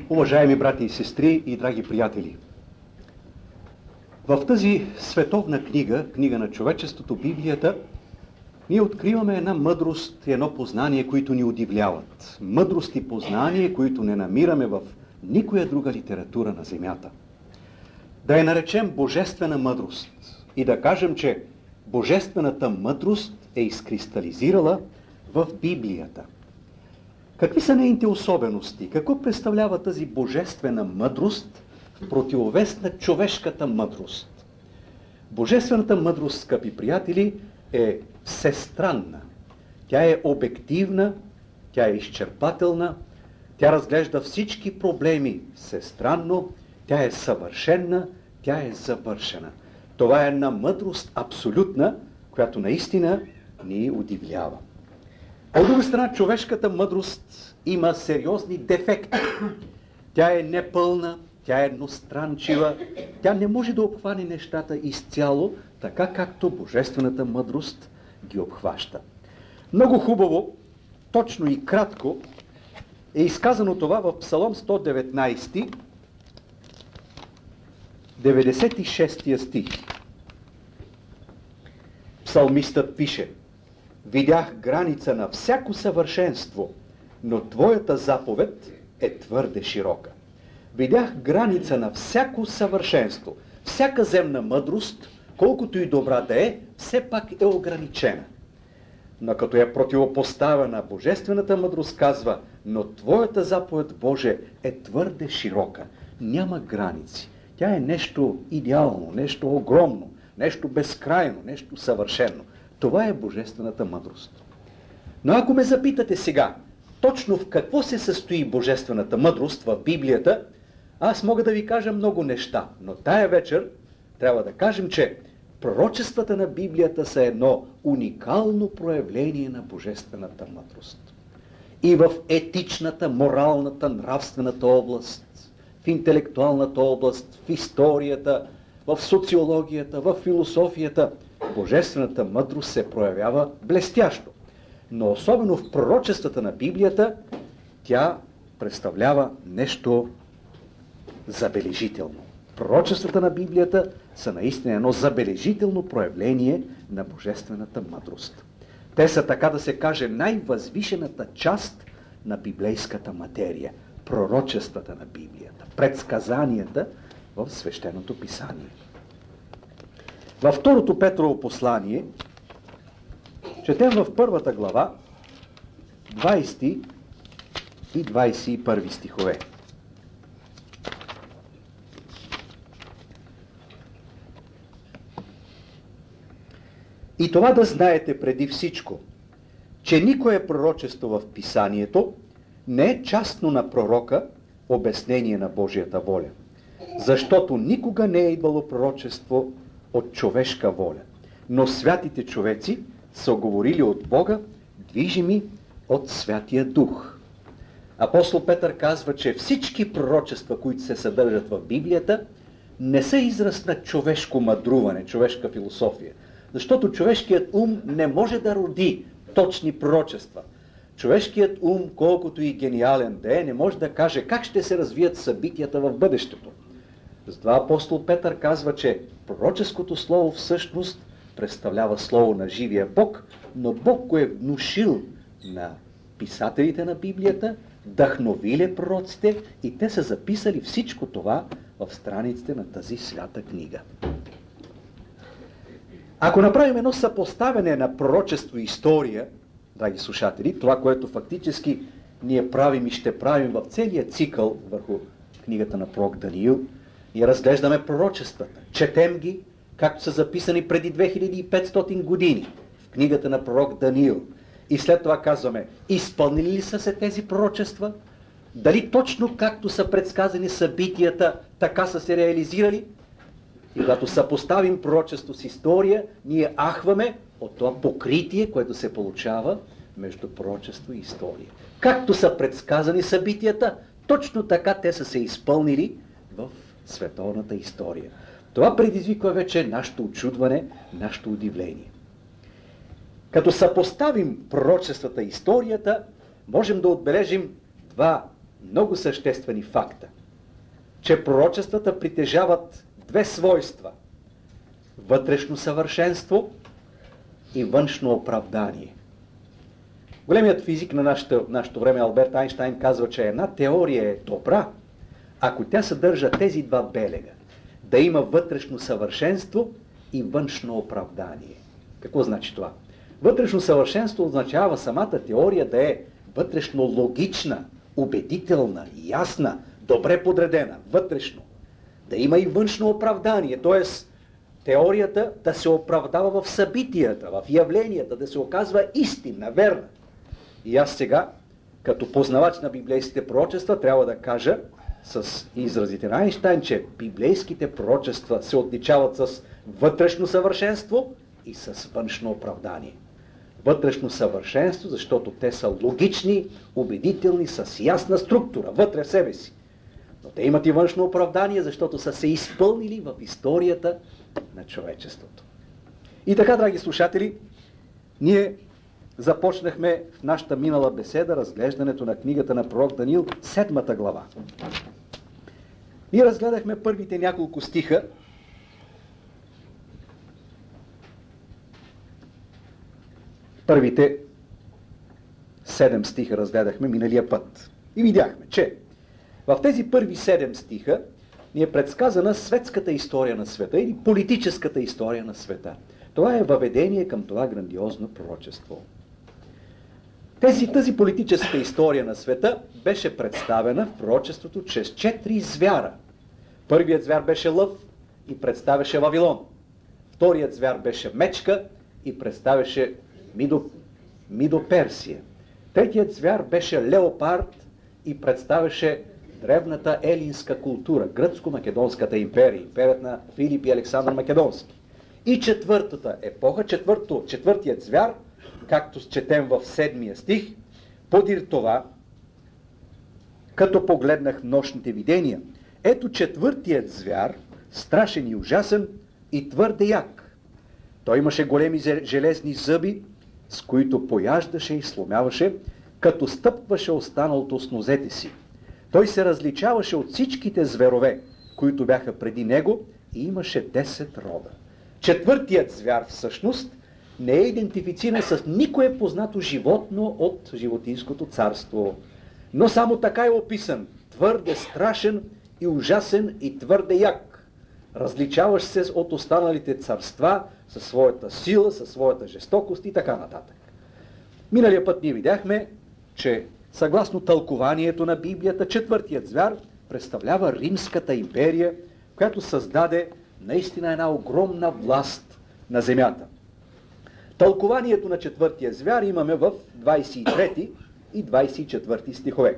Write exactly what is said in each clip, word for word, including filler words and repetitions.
Уважаеми брати и сестри и драги приятели, в тази световна книга, книга на човечеството, Библията, ние откриваме една мъдрост и едно познание, които ни удивляват. Мъдрост и познание, които не намираме в никоя друга литература на земята. Да я наречем божествена мъдрост и да кажем, че божествената мъдрост е изкристализирала в Библията. Какви са нейните особености? Какво представлява тази божествена мъдрост в противовес на човешката мъдрост? Божествената мъдрост, скъпи приятели, е всестранна. Тя е обективна, тя е изчерпателна, тя разглежда всички проблеми всестранно, тя е съвършена, тя е завършена. Това е една мъдрост абсолютна, която наистина ни удивлява. От друга страна, човешката мъдрост има сериозни дефекти. Тя е непълна, тя е едностранчива, тя не може да обхване нещата изцяло, така както божествената мъдрост ги обхваща. Много хубаво, точно и кратко е изказано това в Псалом сто деветнайсети, деветдесет и шести стих. Псалмистът пише: „Видях граница на всяко съвършенство, но Твоята заповед е твърде широка." Видях граница на всяко съвършенство. Всяка земна мъдрост, колкото и добра да е, все пак е ограничена. Но като е противопоставена божествената мъдрост, казва: „Но Твоята заповед, Боже, е твърде широка." Няма граници. Тя е нещо идеално, нещо огромно, нещо безкрайно, нещо съвършено. Това е божествената мъдрост. Но ако ме запитате сега, точно в какво се състои божествената мъдрост в Библията, аз мога да ви кажа много неща, но тая вечер трябва да кажем, че пророчествата на Библията са едно уникално проявление на божествената мъдрост. И в етичната, моралната, нравствената област, в интелектуалната област, в историята, в социологията, в философията, божествената мъдрост се проявява блестящо. Но особено в пророчествата на Библията, тя представлява нещо забележително. Пророчествата на Библията са наистина едно забележително проявление на божествената мъдрост. Те са, така да се каже, най-възвишената част на библейската материя. Пророчествата на Библията, предсказанията в Свещеното писание. Във второто Петрово послание четем в първата глава двайсети и двайсет и първи стихове. „И това да знаете преди всичко, че никое пророчество в писанието не е частно на пророка обяснение на Божията воля, защото никога не е идвало пророчество от човешка воля, но святите човеци са говорили от Бога, движими от Святия Дух." Апостол Петър казва, че всички пророчества, които се съдържат в Библията, не са израз на човешко мъдруване, човешка философия, защото човешкият ум не може да роди точни пророчества. Човешкият ум, колкото и гениален да е, не може да каже как ще се развият събитията в бъдещето. Затова апостол Петър казва, че пророческото слово всъщност представлява слово на живия Бог, но Бог го е внушил на писателите на Библията, вдъхновили пророците и те са записали всичко това в страниците на тази свята книга. Ако направим едно съпоставяне на пророчество и история, драги слушатели, това, което фактически ние правим и ще правим в целия цикъл върху книгата на пророк Даниил, ние разглеждаме пророчествата, четем ги, както са записани преди две хиляди и петстотин години в книгата на пророк Даниил. И след това казваме, изпълнили ли са се тези пророчества? Дали точно както са предсказани събитията, така са се реализирали? И когато съпоставим пророчество с история, ние ахваме от това покритие, което се получава между пророчество и история. Както са предсказани събитията, точно така те са се изпълнили в световната история. Това предизвиква вече нашето очудване, нашето удивление. Като съпоставим пророчествата и историята, можем да отбележим два много съществени факта, че пророчествата притежават две свойства – вътрешно съвършенство и външно оправдание. Големият физик на нашето, нашето време Алберт Айнщайн казва, че една теория е добра, ако тя съдържа тези два белега – да има вътрешно съвършенство и външно оправдание. Какво значи това? Вътрешно съвършенство означава самата теория да е вътрешно логична, убедителна, ясна, добре подредена, вътрешно. Да има и външно оправдание, т.е. теорията да се оправдава в събитията, в явленията, да се оказва истинна, верна. И аз сега, като познавач на библейските пророчества, трябва да кажа с изразите на Айнщайн, че библейските пророчества се отличават с вътрешно съвършенство и с външно оправдание. Вътрешно съвършенство, защото те са логични, убедителни, с ясна структура, вътре в себе си. Но те имат и външно оправдание, защото са се изпълнили в историята на човечеството. И така, драги слушатели, ние започнахме в нашата минала беседа разглеждането на книгата на пророк Даниил, седмата глава. Ние разгледахме първите няколко стиха. Първите седем стиха разгледахме миналия път. И видяхме, че в тези първи седем стиха ни е предсказана светската история на света или политическата история на света. Това е въведение към това грандиозно пророчество. Тези, тази политическа история на света беше представена в пророчеството чрез четири звяра. Първият звяр беше лъв и представяше Вавилон. Вторият звяр беше мечка и представяше Мидо, Мидоперсия. Третият звяр беше леопард и представяше древната елинска култура, гръцко-македонската империя, империята на Филип и Александър Македонски. И четвъртата епоха, четвърто, четвъртият звяр, както четем в седмия стих, подир това, като погледнах нощните видения, ето четвъртият звяр, страшен и ужасен и твърде як. Той имаше големи железни зъби, с които пояждаше и сломяваше, като стъпваше останалото с нозете си. Той се различаваше от всичките зверове, които бяха преди него, и имаше десет рога. Четвъртият звяр всъщност не е идентифициран с никое познато животно от животинското царство. Но само така е описан, твърде страшен и ужасен и твърде як. Различаваш се от останалите царства със своята сила, със своята жестокост и така нататък. Миналия път ние видяхме, че съгласно тълкованието на Библията, четвъртият звяр представлява Римската империя, която създаде наистина една огромна власт на земята. Тълкованието на четвъртия звяр имаме в двадесет и трети и двадесет и четвърти стихове.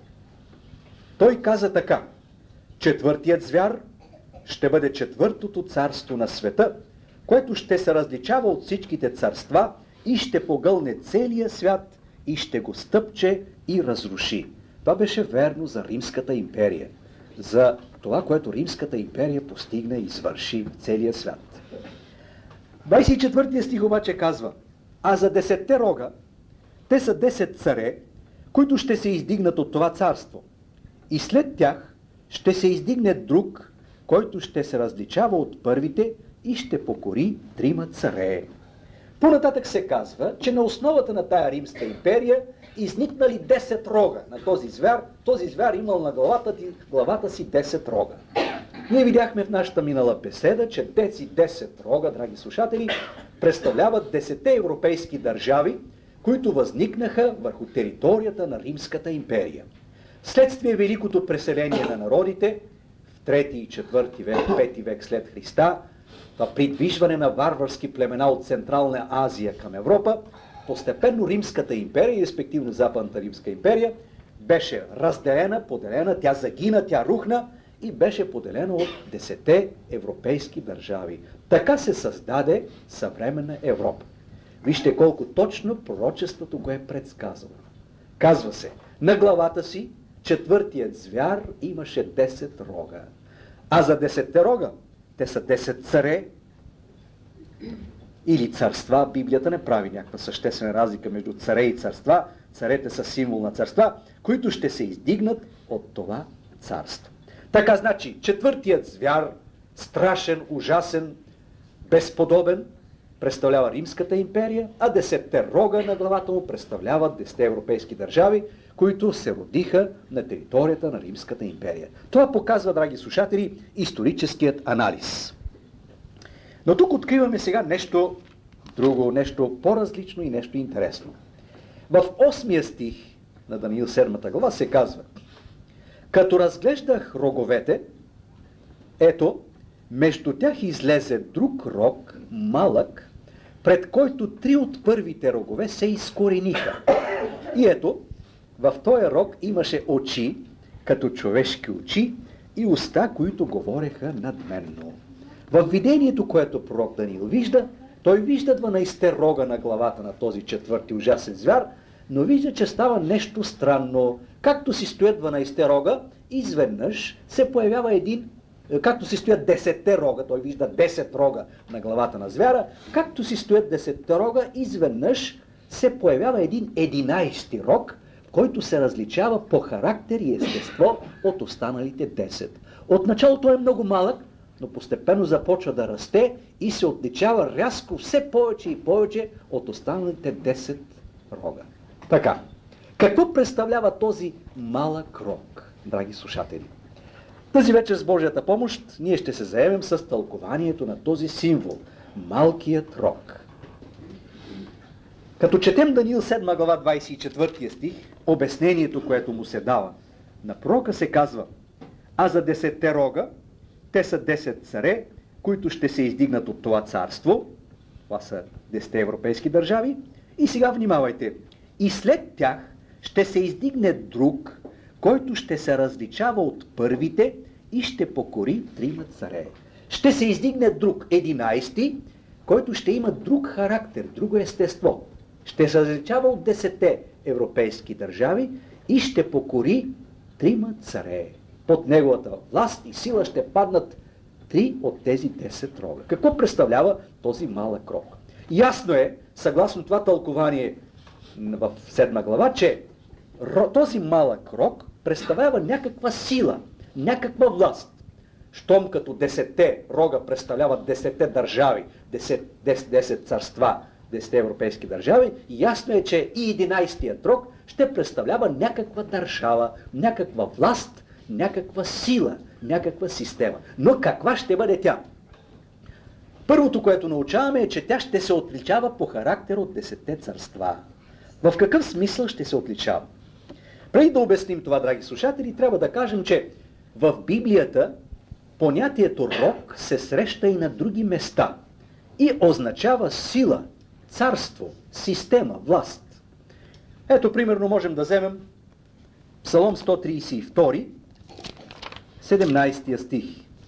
Той каза така: четвъртият звяр ще бъде четвъртото царство на света, което ще се различава от всичките царства и ще погълне целия свят и ще го стъпче и разруши. Това беше верно за Римската империя, за това, което Римската империя постигна и извърши в целия свят. двадесет и четвърти стих обаче казва: а за десетте рога, те са десет царе, които ще се издигнат от това царство. И след тях ще се издигне друг, който ще се различава от първите и ще покори трима царе. По-нататък се казва, че на основата на тая Римска империя изникнали десет рога на този звяр. Този звяр имал на главата, главата си десет рога. Ние видяхме в нашата минала беседа, че тези десет рога, драги слушатели, представляват десетте европейски държави, които възникнаха върху територията на Римската империя. Следствие великото преселение на народите в трети и четвърти век, пети век след Христа, това придвижване на варварски племена от Централна Азия към Европа, постепенно Римската империя, респективно Западната Римска империя, беше разделена, поделена, тя загина, тя рухна и беше поделена от десетте европейски държави. Така се създаде съвременна Европа. Вижте колко точно пророчеството го е предсказало. Казва се, на главата си четвъртият звяр имаше десет рога. А за десетте рога, те са десет царе или царства. Библията не прави някаква съществена разлика между царе и царства. Царете са символ на царства. които ще се издигнат от това царство. Така значи, четвъртият звяр, страшен, ужасен, безподобен, представлява Римската империя, а десетте рога на главата му представляват десетте европейски държави, които се родиха на територията на Римската империя. Това показва, драги слушатели, историческият анализ. Но тук откриваме сега нещо друго, нещо по-различно и нещо интересно. В осмия стих на Даниил седмата глава се казва: като разглеждах роговете, ето, между тях излезе друг рог, малък, пред който три от първите рогове се изкорениха. И ето, в този рог имаше очи, като човешки очи, и уста, които говореха надменно. В видението, което пророк Даниил вижда, той вижда дванайсетте рога на главата на този четвърти ужасен звяр, но вижда, че става нещо странно. Както си стоят дванайсетте рога, изведнъж се появява един, както си стоят десетте рога, той вижда десет рога на главата на звяра, както си стоят десетте рога, изведнъж се появява един единайсети рог, който се различава по характер и естество от останалите десет. Отначало той е много малък, но постепенно започва да расте и се отличава рязко все повече и повече от останалите десет рога. Така, какво представлява този малък рог, драги слушатели? Тази вечер с Божията помощ ние ще се заемем с тълкованието на този символ – малкият рог. Като четем Даниил седма глава двайсет и четвърти стих, обяснението, което му се дава, на пророка се казва: а за десетте рога, те са десет царе, които ще се издигнат от това царство. Това са десетте европейски държави. И сега внимавайте. И след тях ще се издигне друг, който ще се различава от първите и ще покори трима царе. Ще се издигне друг, единайсети, който ще има друг характер, друго естество. Ще се различава от десетте европейски държави и ще покори трима царе. Под неговата власт и сила ще паднат три от тези десет рога. Какво представлява този малък рог? Ясно е, съгласно това тълкование в седма глава, че този малък рог представлява някаква сила, някаква власт. Щом като десетте рога представляват десетте държави, десет царства, десетте европейски държави, ясно е, че и единайсетият рог ще представлява някаква държава, някаква власт, някаква сила, някаква система. Но каква ще бъде тя? Първото, което научаваме, е, че тя ще се отличава по характер от десетте царства. В какъв смисъл ще се отличава? Преди да обясним това, драги слушатели, трябва да кажем, че в Библията понятието рог се среща и на други места и означава сила, царство, система, власт. Ето, примерно, можем да вземем Псалом сто трийсет и втори, седемнайсети стих.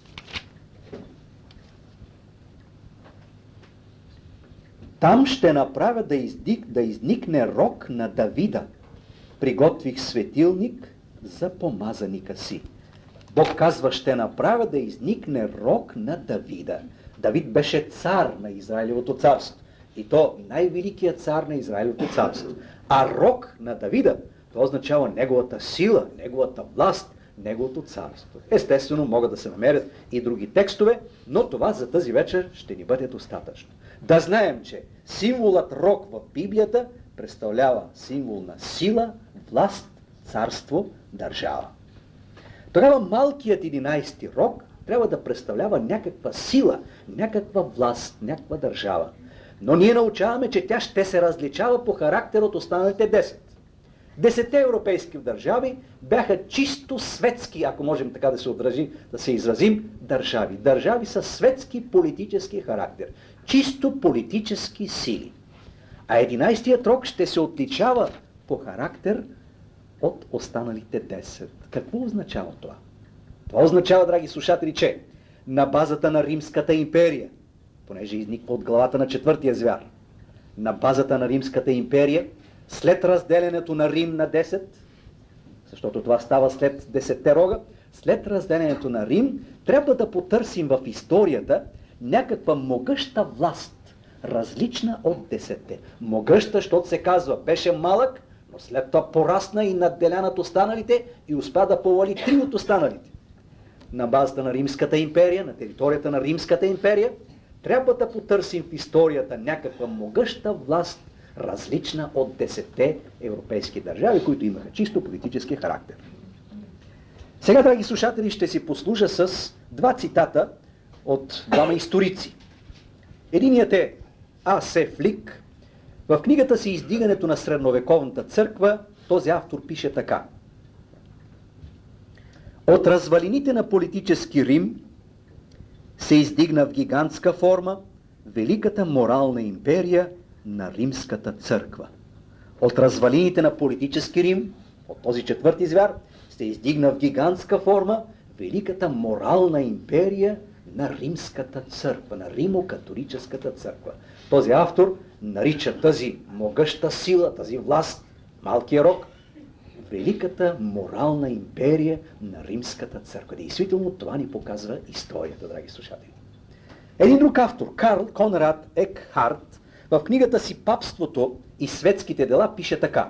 Там ще направя да, издик, да изникне рог на Давида. Приготвих светилник за помазаника си. Бог казва, ще направя да изникне рог на Давида. Давид беше цар на Израилевото царство. И то най-великият цар на Израилевото царство. А рог на Давида, това означава неговата сила, неговата власт, неговото царство. Естествено, могат да се намерят и други текстове, но това за тази вечер ще ни бъде достатъчно. Да знаем, че символът рог в Библията представлява символ на сила, власт, царство, държава. Тогава малкият единайсети рог трябва да представлява някаква сила, някаква власт, някаква държава. Но ние научаваме, че тя ще се различава по характер от останалите десет. Десетте европейски държави бяха чисто светски, ако можем така да се отрази, да се изразим, държави. Държави с светски политически характер. Чисто политически сили. А единайсетият рог ще се отличава по характер от останалите десет. Какво означава това? Това означава, драги слушатели, че на базата на Римската империя, понеже изниква от главата на четвъртия звяр, на базата на Римската империя, след разделянето на Рим на десет, защото това става след десетте рога, след разделянето на Рим, трябва да потърсим в историята някаква могъща власт, различна от десетте. Могъща, защото се казва, беше малък, но след това порасна и надделя над останалите и успя да повали три от останалите. На базата на Римската империя, на територията на Римската империя, трябва да потърсим в историята някаква могъща власт, различна от десетте европейски държави, които имаха чисто политически характер. Сега, драги слушатели, ще си послужа с два цитата от двама историци. Единият е А С Флик. В книгата си "Издигането на средновековната църква" този автор пише така: "От развалините на политически Рим се издигна в гигантска форма великата морална империя на Римската църква. От развалините на политически Рим, от този четвърти звяр, се издигна в гигантска форма великата морална империя на Римската църква, на Римо-католическата църква." Този автор нарича тази могъща сила, тази власт, малкия рог, великата морална империя на Римската църква. Действително това ни показва историята, драги слушатели. Един друг автор, Карл Конрад Екхарт, в книгата си "Папството и светските дела" пише така: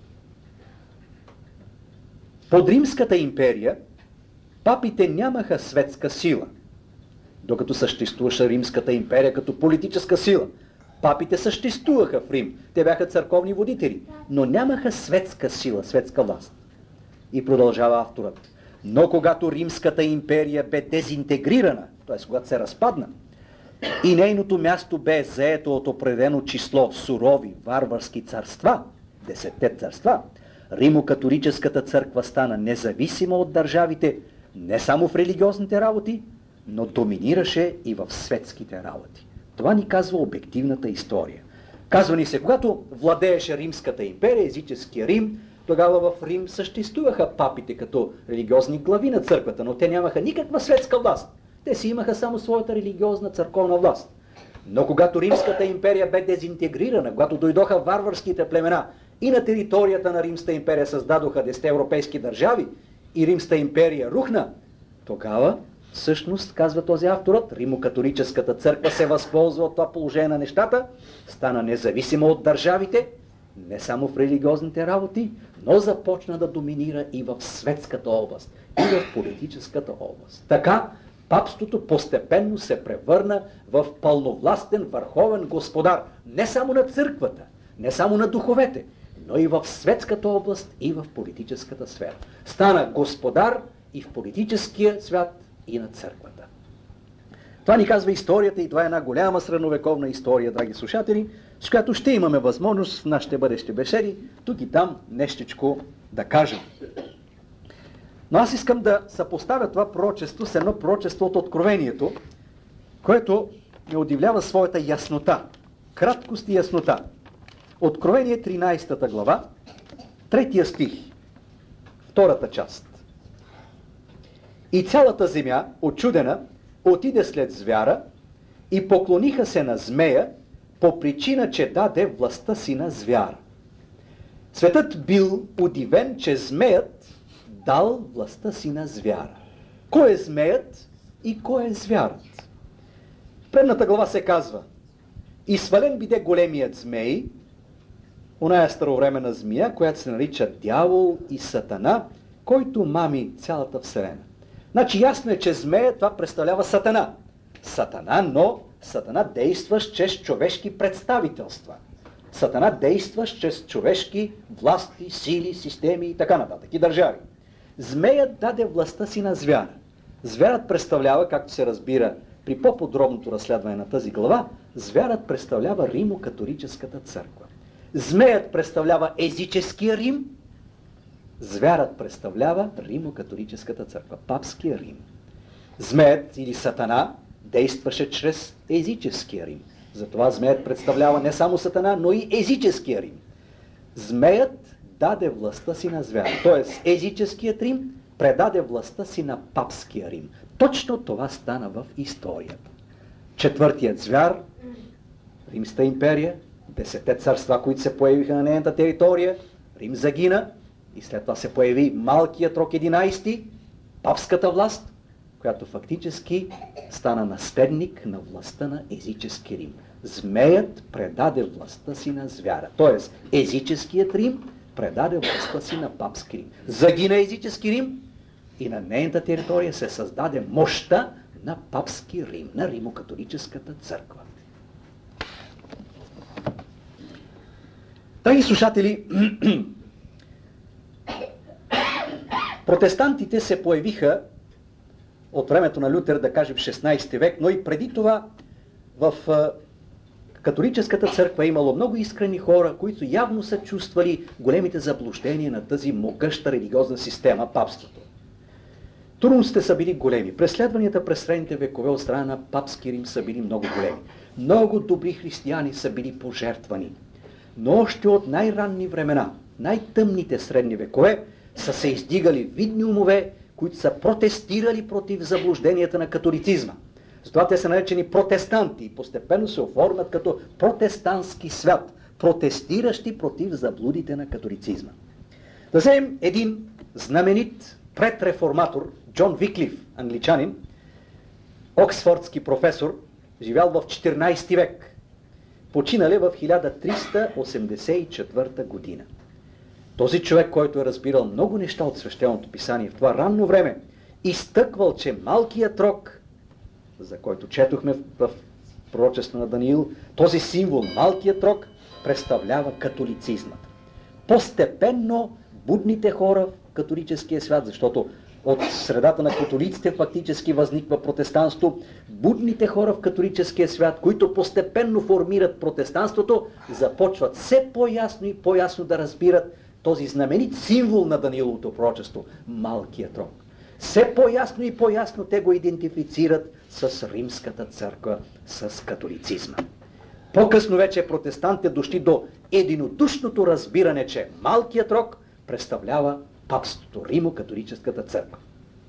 "Под Римската империя папите нямаха светска сила, докато съществуваше Римската империя като политическа сила. Папите съществуваха в Рим, те бяха църковни водители, но нямаха светска сила, светска власт." И продължава авторът: "Но когато Римската империя бе дезинтегрирана, т.е. когато се разпадна, и нейното място бе заето от определено число сурови, варварски царства, десетте царства, Римо-католическата църква стана независима от държавите не само в религиозните работи, но доминираше и в светските работи." Това ни казва обективната история. Казва ни се, когато владееше Римската империя, езическия Рим, тогава в Рим съществуваха папите като религиозни глави на църквата, но те нямаха никаква светска власт. Те си имаха само своята религиозна църковна власт. Но когато Римската империя бе дезинтегрирана, когато дойдоха варварските племена и на територията на Римската империя създадоха десет европейски държави и Римската империя рухна, тогава всъщност, казва този авторът, Римо-католическата църква се възползва от това положение на нещата, стана независима от държавите, не само в религиозните работи, но започна да доминира и в светската област, и в политическата област. Така, папството постепенно се превърна в пълновластен върховен господар, не само на църквата, не само на духовете, но и в светската област, и в политическата сфера. Стана господар и в политическия свят, и на църквата. Това ни казва историята и това е една голяма средновековна история, драги слушатели, с която ще имаме възможност в нашите бъдещи беседи тук и там нещичко да кажем. Но аз искам да съпоставя това пророчество с едно пророчество от Откровението, което ме удивлява своята яснота, краткост и яснота. Откровение тринайсета глава, третия стих, втората част. "И цялата земя, очудена, отиде след звяра и поклониха се на змея по причина, че даде властта си на звяра. Светът бил удивен, че змеят дал властта си на звяра." Кой е змеят и кой е звярат? В предната глава се казва: "И свален биде големият змей", оная старовременна змия, която се нарича дявол и сатана, който мами цялата вселена. Значи ясно е, че змея това представлява сатана. Сатана, но сатана действащ чрез човешки представителства. Сатана действащ чрез човешки власти, сили, системи и така нататък, и държави. Змеят даде властта си на звяра. Звярат представлява, както се разбира при по-подробното разследване на тази глава, звярат представлява Римо-католическата църква. Змеят представлява езическия Рим, звярат представлява Римо-католическата църква, папския Рим. Змеят или сатана действаше чрез езическия Рим. Затова змеят представлява не само сатана, но и езическия Рим. Змеят даде властта си на звяра, т.е. езическият Рим предаде властта си на папския Рим. Точно това стана в историята. Четвъртият звяр, Римската империя, десетте царства, които се появиха на нейната територия, Рим загина и след това се появи малкият рок единайсети, папската власт, която фактически стана наследник на властта на езически Рим. Змеят предаде властта си на звяра, т.е. езическият Рим предаде властта си на папски Рим. Загина езически Рим и на нейната територия се създаде мощта на папски Рим, на римокатолическата църква. Драги слушатели, протестантите се появиха от времето на Лютер, да кажем, в шестнайсети век, но и преди това в католическата църква е имало много искрени хора, които явно са чувствали големите заблуждения на тази могъща религиозна система, папството. Трудностите са били големи. Преследванията през средните векове от страна на папски Рим са били много големи. Много добри християни са били пожертвани. Но още от най-ранни времена, най-тъмните средни векове, са се издигали видни умове, които са протестирали против заблужденията на католицизма. Затова те са наречени протестанти и постепенно се оформят като протестантски свят, протестиращи против заблудите на католицизма. Да вземем един знаменит предреформатор, Джон Виклиф, англичанин, оксфордски професор, живял в четиринайсети век, починал е в хиляда триста осемдесет и четвърта година. Този човек, който е разбирал много неща от свещеното писание в това ранно време, изтъквал, че малкият рог, за който четохме в пророчество на Даниил, този символ, малкият рог, представлява католицизмът. Постепенно будните хора в католическия свят, защото от средата на католиците фактически възниква протестанство, будните хора в католическия свят, които постепенно формират протестанството, започват все по-ясно и по-ясно да разбират този знаменит символ на Данииловото пророчество – малкият рог. Все по-ясно и по-ясно те го идентифицират с римската църква, с католицизма. По-късно вече протестантите дошли до единодушното разбиране, че малкият рог представлява папството, римо-католическата църква.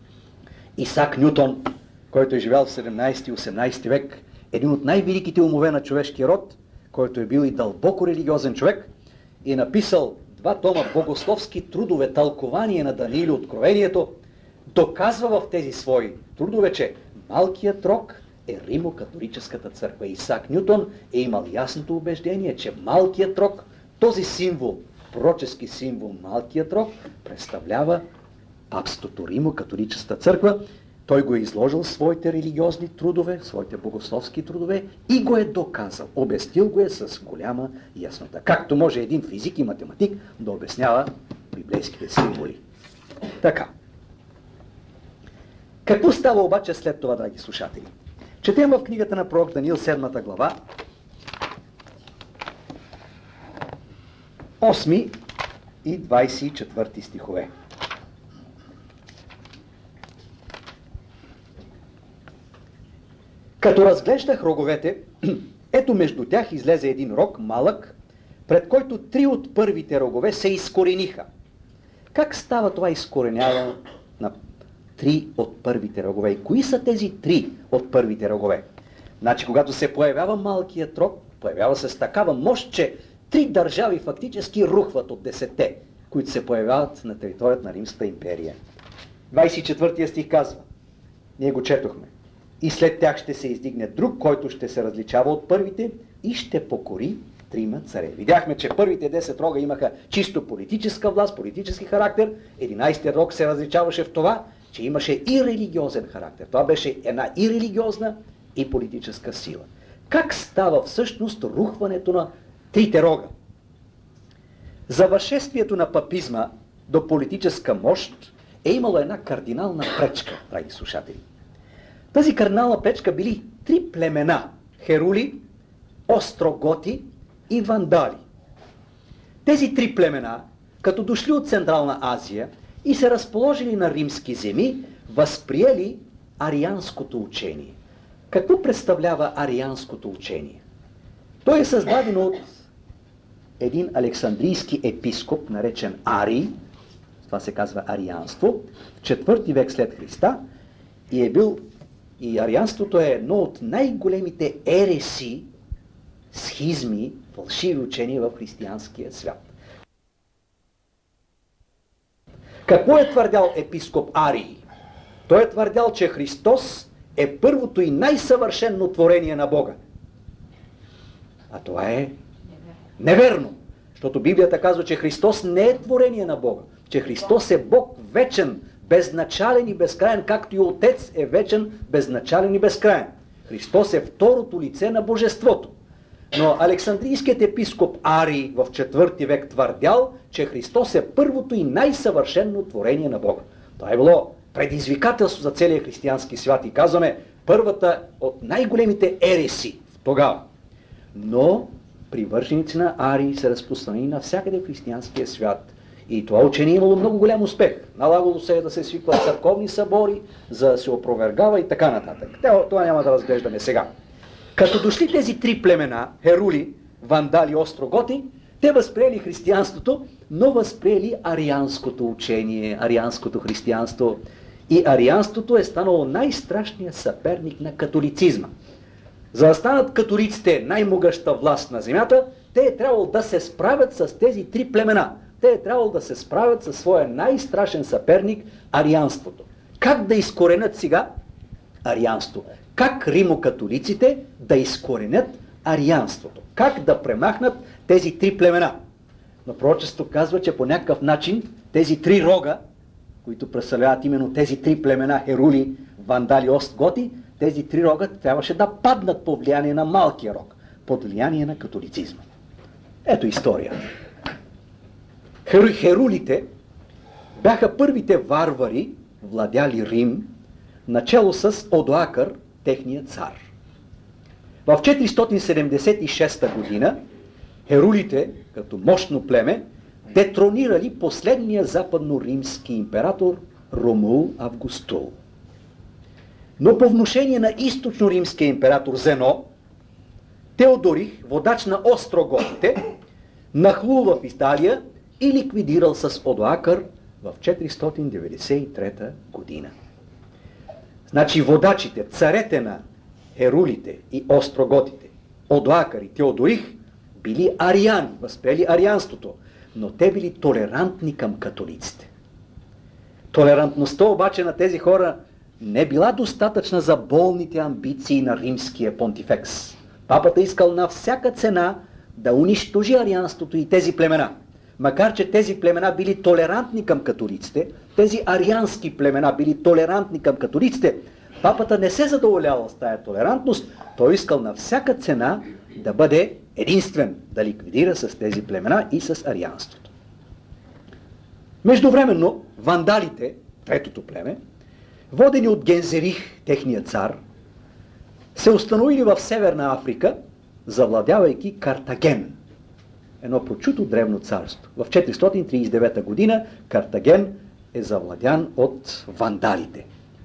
Исак Нютон, който е живял в седемнайсети и осемнайсети век, един от най-великите умове на човешкия род, който е бил и дълбоко религиозен човек, е написал два тома богословски трудове, тълкование на Даниил Откровението, доказва в тези свои трудове, че малкият рог е римо-католическата църква. Исак Нютон е имал ясното убеждение, че малкият рог, този символ, пророчески символ малкият рог, представлява папството, римо-католическата църква. Той го е изложил в своите религиозни трудове, своите богословски трудове и го е доказал. Обяснил го е с голяма яснота. Както може един физик и математик да обяснява библейските символи. Така. Какво става обаче след това, драги слушатели? Четем в книгата на пророк Даниил, седмата глава, осми и двайсет и четвърти стихове. Като разглеждах роговете, ето между тях излезе един рог, малък, пред който три от първите рогове се изкорениха. Как става това изкореняване на три от първите рогове? И кои са тези три от първите рогове? Значи, когато се появява малкият рог, появява се с такава мощ, че три държави фактически рухват от десетте, които се появяват на територията на Римската империя. двайсет и четвърти стих казва, ние го четохме, и след тях ще се издигне друг, който ще се различава от първите и ще покори трима царе. Видяхме, че първите десет рога имаха чисто политическа власт, политически характер. единайсети рог се различаваше в това, че имаше и религиозен характер. Това беше една и религиозна, и политическа сила. Как става всъщност рухването на трите рога? За възшествието на папизма до политическа мощ е имало една кардинална пречка, драги слушатели. Тази кардинална пречка били три племена – херули, остроготи и вандали. Тези три племена, като дошли от Централна Азия и се разположили на римски земи, възприели арианското учение. Какво представлява арианското учение? То е създадено от един александрийски епископ, наречен Арий, това се казва арианство, в четвърти век след Христа, и е бил, и арианството е едно от най-големите ереси, схизми, фалшиви учения в християнския свят. Какво е твърдял епископ Арий? Той е твърдял, че Христос е първото и най-съвършено творение на Бога. А това е неверно. Защото Библията казва, че Христос не е творение на Бога, че Христос е Бог вечен, безначален и безкраен, както и Отец е вечен, безначален и безкраен. Христос е второто лице на Божеството. Но Александрийският епископ Арий в четвърти век твърдял, че Христос е първото и най-съвършено творение на Бога. Това е било предизвикателство за целия християнски свят и казваме първата от най-големите ереси тогава. Но привърженици на Арий се разпространени навсякъде в християнския свят. И това учение имало много голям успех. Налагало се да се свикват църковни събори, за да се опровергава и така нататък. Това няма да разглеждаме сега. Като дошли тези три племена, херули, вандали, остроготи, те възприели християнството, но възприели арианското учение, арианското християнство. И арианството е станало най-страшният съперник на католицизма. За да станат католиците най-могъща власт на земята, те е трябвало да се справят с тези три племена. Те е трябвало да се справят със своя най-страшен съперник – арианството. Как да изкоренят сега арианство? Как римокатолиците да изкоренят арианството? Как да премахнат тези три племена? Но пророчеството казва, че по някакъв начин тези три рога, които представляват именно тези три племена, херули, вандали, остготи, тези три рога трябваше да паднат по влияние на малкия рог, под влияние на католицизма. Ето история. Херулите бяха първите варвари, владяли Рим, начало с Одоакър, техният цар. В четиристотин седемдесет и шеста година херулите, като мощно племе, детронирали последния западно-римски император Ромул Августул. Но по внушение на източно-римския император Зено, Теодорих, водач на остроготите, нахлул в Италия и ликвидирал с Одоакър в четиристотин деветдесет и трета година. Значи водачите, царете на херулите и остроготите, Одоакър и Теодорих, били ариани, възприели арианството, но те били толерантни към католиците. Толерантността обаче на тези хора не била достатъчна за болните амбиции на римския понтифекс. Папата искал на всяка цена да унищожи арианството и тези племена. Макар че тези племена били толерантни към католиците, тези ариански племена били толерантни към католиците, папата не се задоволявал с тая толерантност, той искал на всяка цена да бъде единствен, да ликвидира с тези племена и с арианството. Междувременно, вандалите, третото племе, водени от Гензерих, техният цар, се установили в Северна Африка, завладявайки Картаген, едно прочуто древно царство. В четиристотин тридесет и девета година Картаген е завладян от вандалите.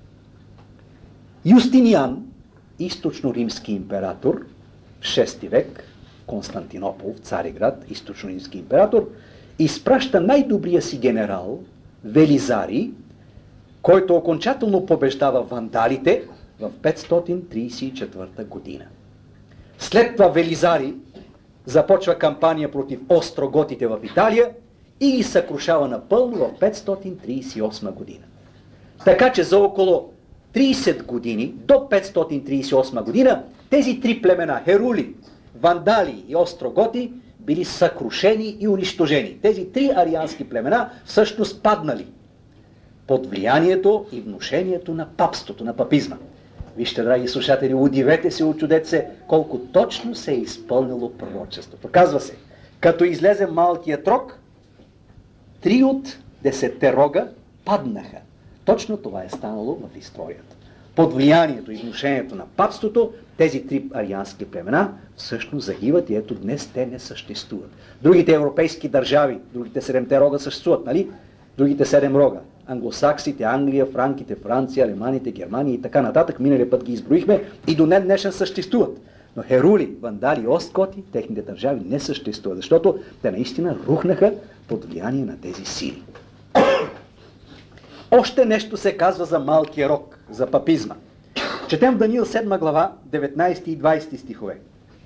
Юстиниан, източно-римски император, в шести век, Константинопол, Цариград, източно-римски император, изпраща най-добрия си генерал, Велизарий, който окончателно побеждава вандалите в петстотин тридесет и четвърта година. След това Велизарий започва кампания против остроготите в Италия и ги съкрушава напълно в петстотин тридесет и осма година. Така че за около тридесет години, до петстотин тридесет и осма година, тези три племена, херули, вандали и остроготи, били съкрушени и унищожени. Тези три ариански племена всъщност паднали под влиянието и внушението на папството, на папизма. Вижте, драги слушатели, удивете се, очудете се, колко точно се е изпълнило пророчеството. Казва се, като излезе малкият рог, три от десетте рога паднаха. Точно това е станало в историята. Под влиянието и внушението на папството, тези три ариански племена всъщност загиват и ето днес те не съществуват. Другите европейски държави, другите седемте рога съществуват, нали? Другите седем рога. Англосаксите, Англия, франките, Франция, алеманите, Германия и така нататък. Миналия път ги изброихме и до днес днешен съществуват. Но херули, вандали и остготи, техните държави не съществуват, защото те наистина рухнаха под влияние на тези сили. Още нещо се казва за малкия рог, за папизма. Четем в Даниил седма глава, деветнайсети и двайсети стихове.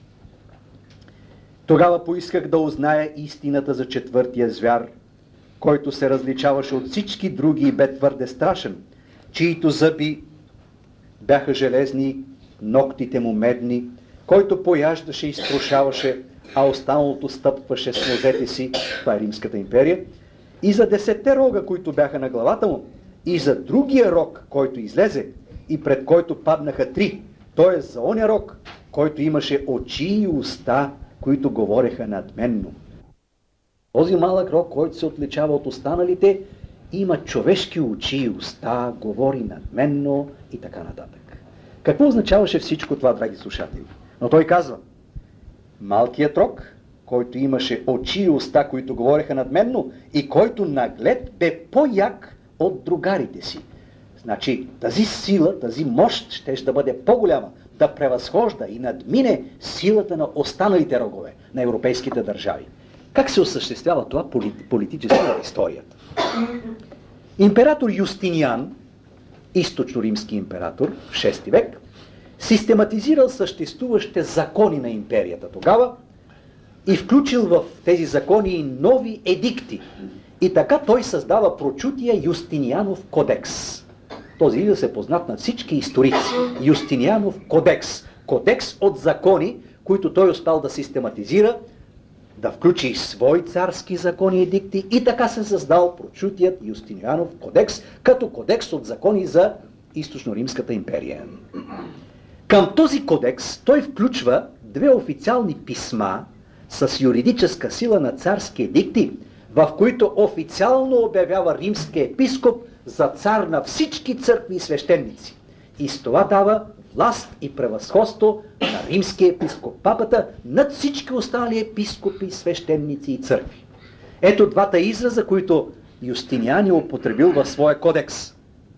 Тогава поисках да узная истината за четвъртия звяр, който се различаваше от всички други и бе твърде страшен, чието зъби бяха железни, ногтите му медни, който пояждаше и изтрушаваше, а останалото стъпваше с нозете си, това е Римската империя, и за десетте рога, които бяха на главата му, и за другия рог, който излезе, и пред който паднаха три, т.е. за оня рог, който имаше очи и уста, които говореха надменно. Този малък рог, който се отличава от останалите, има човешки очи и уста, говори надменно и така нататък. Какво означаваше всичко това, драги слушатели? Но той казва, малкият рог, който имаше очи и уста, които говореха надменно, и който наглед бе по-як от другарите си. Значи тази сила, тази мощ ще, ще бъде по-голяма, да превъзхожда и надмине силата на останалите рогове на европейските държави. Как се осъществява това политически в историята? Император Юстиниан, източно-римски император в шести век, систематизирал съществуващите закони на империята тогава и включил в тези закони нови едикти. И така той създава прочутия Юстинианов кодекс. Този израз е познат на всички историци. Юстинианов кодекс. Кодекс от закони, които той успял да систематизира, да включи свои царски закони и едикти, и така се създал прочутият Юстинианов кодекс, като кодекс от закони за източно-римската империя. Към този кодекс той включва две официални писма с юридическа сила на царски едикти, в които официално обявява римския епископ за цар на всички църкви и свещеници. И с това дава власт и превъзходство на римския епископ, папата, над всички останали епископи, свещеници и църкви. Ето двата израза, които Юстиниан е употребил в своя кодекс.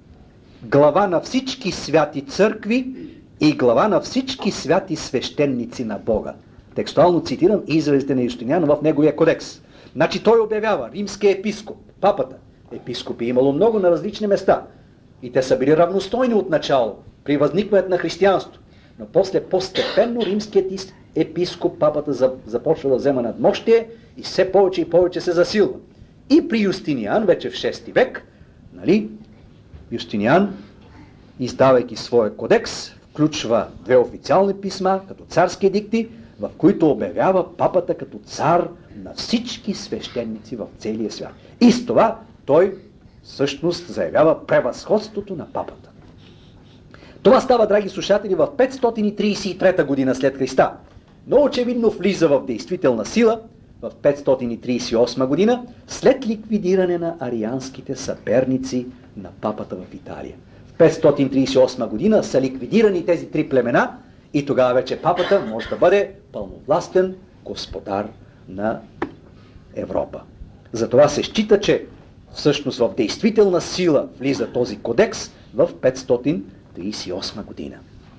Глава на всички святи църкви и глава на всички святи свещеници на Бога. Текстуално цитирам изразите на Юстиниан в неговия кодекс. Значи той обявява римския епископ, папата. Епископи имало много на различни места. И те са били равностойни от начало, при възникването на християнство. Но после постепенно римският епископ, папата, започва да взема надмощие и все повече и повече се засилва. И при Юстиниан, вече в шести век, нали, Юстиниан, издавайки своя кодекс, включва две официални писма, като царски едикти, в които обявява папата като цар на всички свещеници в целия свят. И с това той всъщност заявява превъзходството на папата. Това става, драги слушатели, в петстотин тридесет и трета година след Христа, но очевидно влиза в действителна сила в петстотин тридесет и осма година, след ликвидиране на арианските съперници на папата в Италия. В петстотин тридесет и осма година са ликвидирани тези три племена и тогава вече папата може да бъде пълновластен господар на Европа. Затова се счита, че всъщност в действителна сила влиза този кодекс в петстотин тридесет и осма година.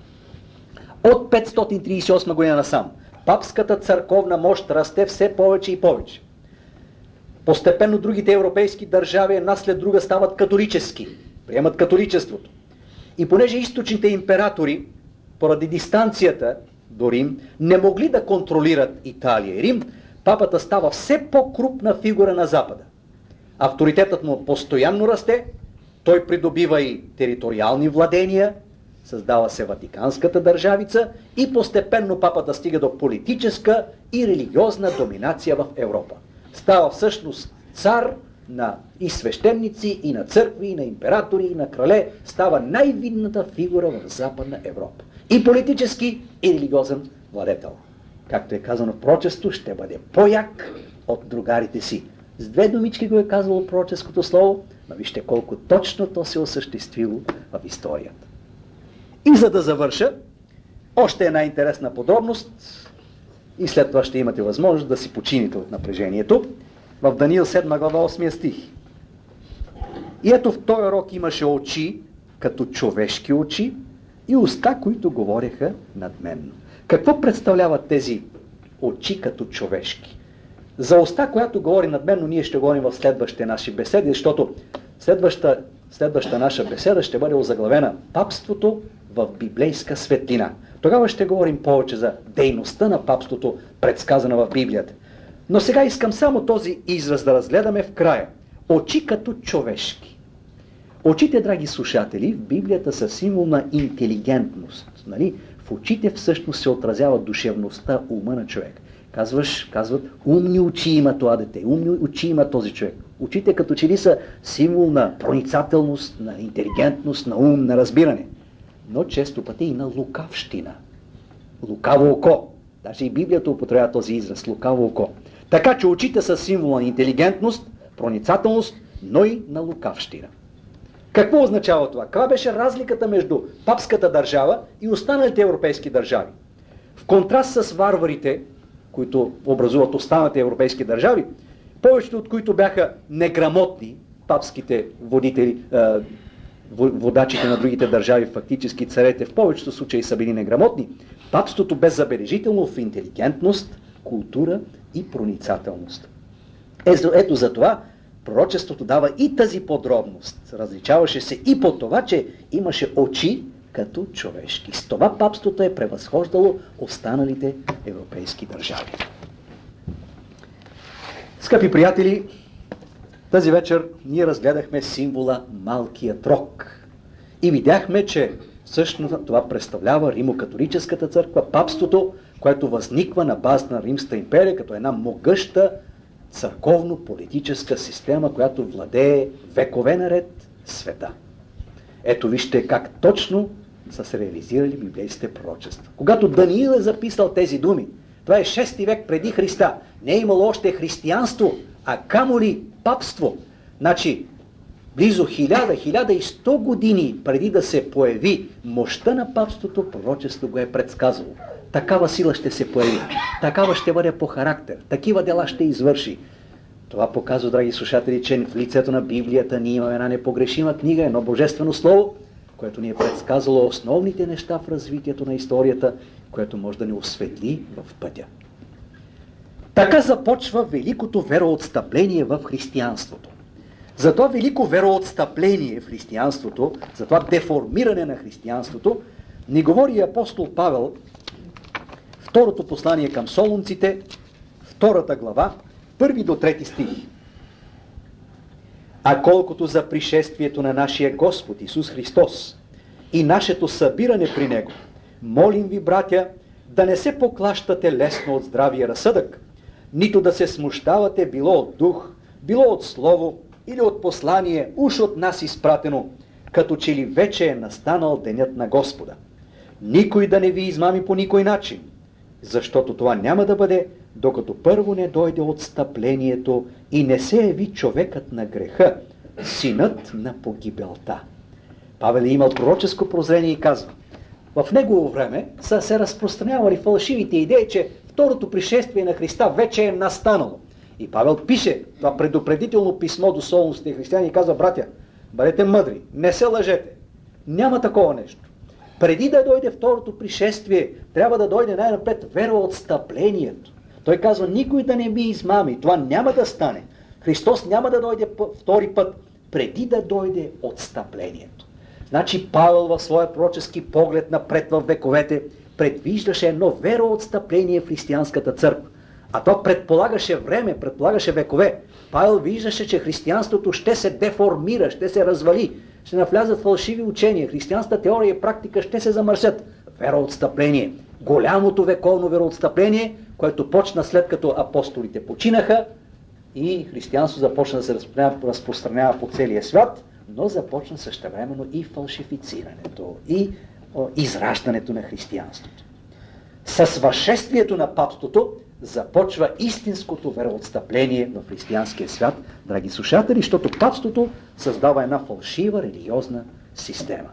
От петстотин тридесет и осма година насам папската църковна мощ расте все повече и повече. Постепенно другите европейски държави една след друга стават католически, приемат католичеството. И понеже източните императори, поради дистанцията до Рим, не могли да контролират Италия и Рим, папата става все по-крупна фигура на Запада. Авторитетът му постоянно расте, той придобива и териториални владения, създава се Ватиканската държавица и постепенно папата стига до политическа и религиозна доминация в Европа. Става всъщност цар на и свещеници, и на църкви, и на императори, и на крале. Става най-видната фигура в Западна Европа. И политически, и религиозен владетел. Както е казано в пророчество, ще бъде по-як от другарите си. С две думички го е казало пророческото слово, но вижте колко точно то се осъществило в историята. И за да завърша, още една интересна подробност, и след това ще имате възможност да си почините от напрежението, в Даниил седма глава осми стих. И ето в този рог имаше очи, като човешки очи, и уста, които говореха надменно. Какво представляват тези очи като човешки? За уста, която говори надменно, ние ще говорим в следващите наши беседи, защото следваща, следваща наша беседа ще бъде озаглавена "Папството в библейска светлина". Тогава ще говорим повече за дейността на папството, предсказана в Библията. Но сега искам само този израз да разгледаме в края. Очи като човешки. Очите, драги слушатели, в Библията са символ на интелигентност. Нали? В очите всъщност се отразява душевността, ума на човек. Казваш, казват, умни очи има това дете, умни очи има този човек. Очите като че ли са символ на проницателност, на интелигентност, на ум, на разбиране. Но често пъти и на лукавщина. Лукаво око. Даже и Библията употребява този израз, лукаво око. Така че очите са символ на интелигентност, проницателност, но и на лукавщина. Какво означава това? Каква беше разликата между папската държава и останалите европейски държави? В контраст с варварите, които образуват останалите европейски държави, повечето от които бяха неграмотни, папските водители, водачите на другите държави, фактически царете в повечето случаи са били неграмотни, папството бе забележително в интелигентност, култура и проницателност. Ето, ето за това пророчеството дава и тази подробност. Различаваше се и по това, че имаше очи като човешки. С това папството е превъзхождало останалите европейски държави. Скъпи приятели, тази вечер ние разгледахме символа Малкият рог и видяхме, че всъщност това представлява Римокатолическата църква, папството, което възниква на базата на Римската империя като една могъща църковно-политическа система, която владее векове наред света. Ето вижте как точно са се реализирали библейските пророчества. Когато Даниил е записал тези думи, това е шести век преди Христа, не е имало още християнство, а камо ли папство. Значи, близо хиляда, хиляда и сто години преди да се появи мощта на папството, пророчество го е предсказало. Такава сила ще се появи, такава ще бъде по характер, такива дела ще извърши. Това показва, драги слушатели, че в лицето на Библията ние имаме една непогрешима книга, едно божествено слово, което ни е предсказало основните неща в развитието на историята, което може да ни осветли в пътя. Така започва великото вероотстъпление в християнството. За това велико вероотстъпление в християнството, за това деформиране на християнството, ни говори апостол Павел, второто послание към Солунците, втората глава, първи до трети стих. А колкото за пришествието на нашия Господ Исус Христос и нашето събиране при Него, молим ви, братя, да не се поклащате лесно от здравия разсъдък, нито да се смущавате било от дух, било от слово или от послание, уж от нас изпратено, като че ли вече е настанал денят на Господа. Никой да не ви измами по никой начин, защото това няма да бъде, докато първо не дойде отстъплението и не се яви човекът на греха, синът на погибелта. Павел е имал пророческо прозрение и казва, в негово време са се разпространявали фалшивите идеи, че второто пришествие на Христа вече е настанало. И Павел пише това предупредително писмо до солунските християни и казва, братя, бъдете мъдри, не се лъжете, няма такова нещо. Преди да дойде второто пришествие, трябва да дойде най-напред вероотстъплението. Той казва, никой да не ми измами, това няма да стане. Христос няма да дойде втори път, преди да дойде отстъплението. Значи Павел в своя пророчески поглед напред в вековете предвиждаше едно вероотстъпление в християнската църква. А то предполагаше време, предполагаше векове. Павел виждаше, че християнството ще се деформира, ще се развали, ще навлязат фалшиви учения, християнската теория и практика ще се замърсят. Вероотстъпление. Голямото вековно вероотстъпление, което почна след като апостолите починаха и християнство започна да се разпространява, разпространява по целия свят, но започна същевременно и фалшифицирането, и о, израждането на християнството. С възшествието на папството започва истинското вероотстъпление в християнския свят, драги слушатели, защото папството създава една фалшива религиозна система.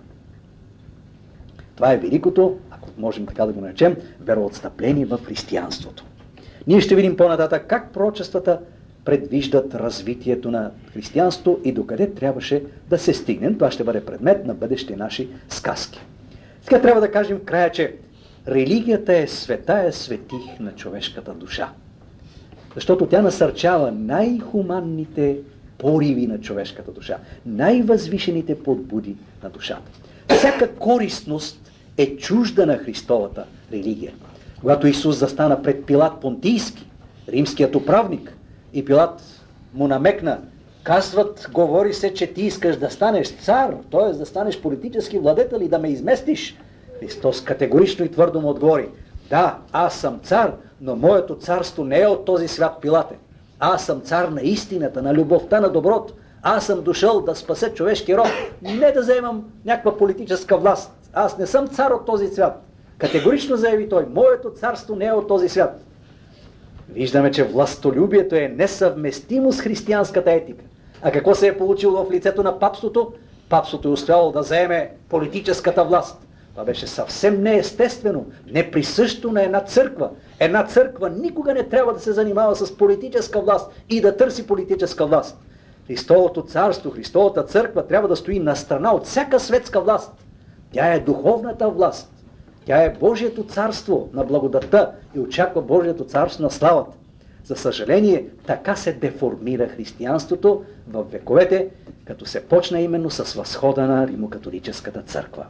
Това е великото, ако можем така да го наречем, вероотстъпление в християнството. Ние ще видим по-нататък как пророчествата предвиждат развитието на християнството и докъде трябваше да се стигнем. Това ще бъде предмет на бъдещи наши сказки. Сега трябва да кажем в края, че религията е светая светих на човешката душа. Защото тя насърчава най-хуманните пориви на човешката душа, най-възвишените подбуди на душата. Всяка користност е чужда на Христовата религия. Когато Исус застана пред Пилат Понтийски, римският управник, и Пилат му намекна, казват, говори се, че ти искаш да станеш цар, т.е. да станеш политически владетел и да ме изместиш. Христос категорично и твърдо му отговори, Да, аз съм цар, но моето царство не е от този свят, Пилате. Аз съм цар на истината, на любовта, на доброто. Аз съм дошъл да спася човешки род, не да заемам някаква политическа власт. Аз не съм цар от този свят. Категорично заяви той, моето царство не е от този свят. Виждаме, че властолюбието е несъвместимо с християнската етика. А какво се е получило в лицето на папството? Папството е успяло да заеме политическата власт. Това беше съвсем неестествено, неприсъщо на една църква. Една църква никога не трябва да се занимава с политическа власт и да търси политическа власт. Христовото царство, Христовата църква трябва да стои на страна от всяка светска власт. Тя е духовната власт. Тя е Божието царство на благодата и очаква Божието царство на славата. За съжаление, така се деформира християнството в вековете, като се почна именно с възхода на римокатолическата църква.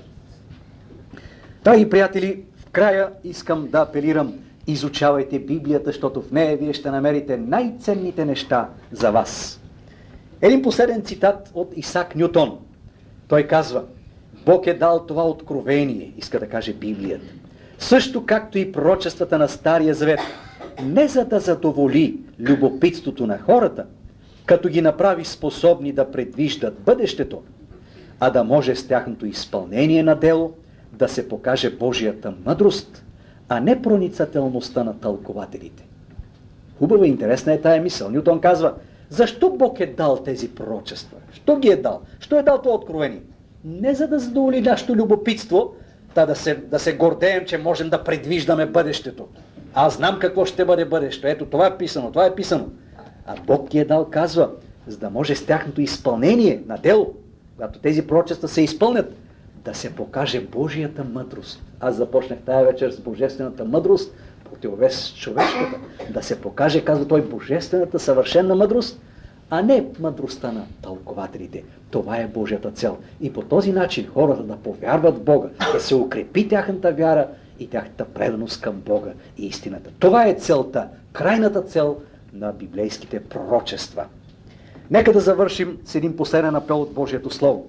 Драги приятели, в края искам да апелирам: изучавайте Библията, защото в нея вие ще намерите най-ценните неща за вас. Един последен цитат от Исак Нютон. Той казва: Бог е дал това откровение, иска да каже Библията, също както и пророчествата на Стария Завет, не за да задоволи любопитството на хората, като ги направи способни да предвиждат бъдещето, а да може с тяхното изпълнение на дело да се покаже Божията мъдрост, а не проницателността на тълкователите. Хубава и интересна е тая мисъл. Нютон казва: защо Бог е дал тези пророчества? Що ги е дал? Що е дал това откровение? Не за да задоволи нашето любопитство, та да се, да се гордеем, че можем да предвиждаме бъдещето. Аз знам какво ще бъде бъдещето. Ето, това е писано, това е писано. А Бог ги е дал, казва, за да може с тяхното изпълнение на дело, когато тези пророчества се изпълнят, да се покаже Божията мъдрост. Аз започнах тая вечер с божествената мъдрост, противовес с човешката. Да се покаже, казва той, божествената съвършена мъдрост, а не мъдростта на тълкователите. Това е Божията цел. И по този начин хората да повярват в Бога, да се укрепи тяхната вяра и тяхната преданост към Бога и истината. Това е целта, крайната цел на библейските пророчества. Нека да завършим с един последен апел от Божието Слово.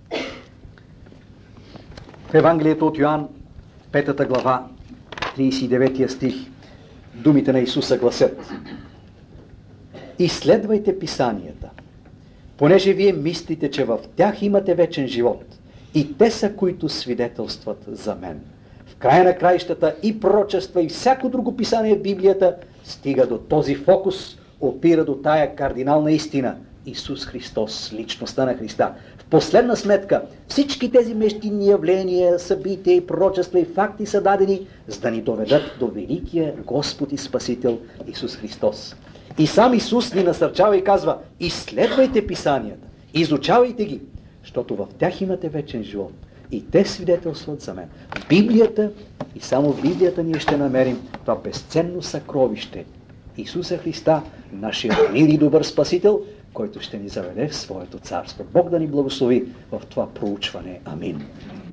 В Евангелието от Йоан, петата глава, тридесет и девети стих, думите на Исуса гласят: изследвайте писанията, понеже вие мислите, че в тях имате вечен живот, и те са, които свидетелстват за мен. В края на краищата и пророчества, и всяко друго писание в Библията стига до този фокус, опира до тая кардинална истина: Исус Христос, личността на Христа. В последна сметка всички тези междинни явления, събития и пророчества и факти са дадени, за да ни доведат до великия Господ и Спасител Исус Христос. И сам Исус ни насърчава и казва: изследвайте писанията, изучавайте ги, защото в тях имате вечен живот и те свидетелстват за мен. В Библията и само в Библията ние ще намерим това безценно съкровище: Исуса Христа, нашия мир и добър Спасител, който ще ни заведе в своето царство. Бог да ни благослови в това проучване. Амин.